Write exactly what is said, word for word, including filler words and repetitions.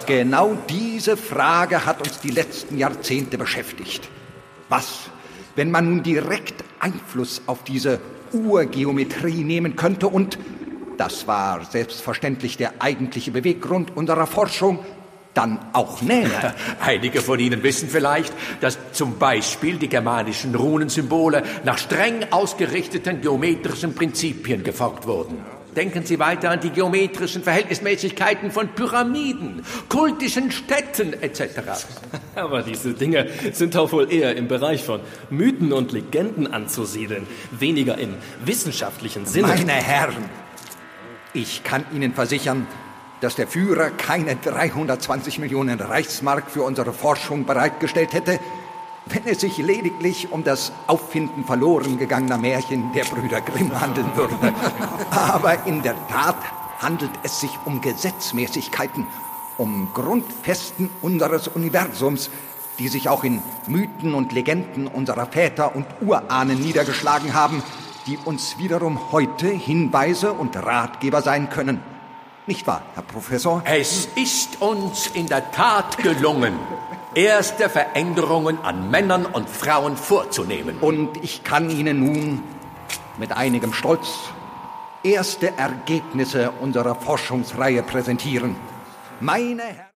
Genau diese Frage hat uns die letzten Jahrzehnte beschäftigt. Was, wenn man nun direkt Einfluss auf diese Urgeometrie nehmen könnte und, das war selbstverständlich der eigentliche Beweggrund unserer Forschung, dann auch näher? Einige von Ihnen wissen vielleicht, dass zum Beispiel die germanischen Runensymbole nach streng ausgerichteten geometrischen Prinzipien geformt wurden. Denken Sie weiter an die geometrischen Verhältnismäßigkeiten von Pyramiden, kultischen Städten et cetera. Aber diese Dinge sind doch wohl eher im Bereich von Mythen und Legenden anzusiedeln, weniger im wissenschaftlichen Sinne. Meine Herren, ich kann Ihnen versichern, dass der Führer keine dreihundertzwanzig Millionen Reichsmark für unsere Forschung bereitgestellt hätte, wenn es sich lediglich um das Auffinden verloren gegangener Märchen der Brüder Grimm handeln würde. Aber in der Tat handelt es sich um Gesetzmäßigkeiten, um Grundfesten unseres Universums, die sich auch in Mythen und Legenden unserer Väter und Urahnen niedergeschlagen haben, die uns wiederum heute Hinweise und Ratgeber sein können. Nicht wahr, Herr Professor? Es ist uns in der Tat gelungen, erste Veränderungen an Männern und Frauen vorzunehmen. Und ich kann Ihnen nun mit einigem Stolz erste Ergebnisse unserer Forschungsreihe präsentieren. Meine Herren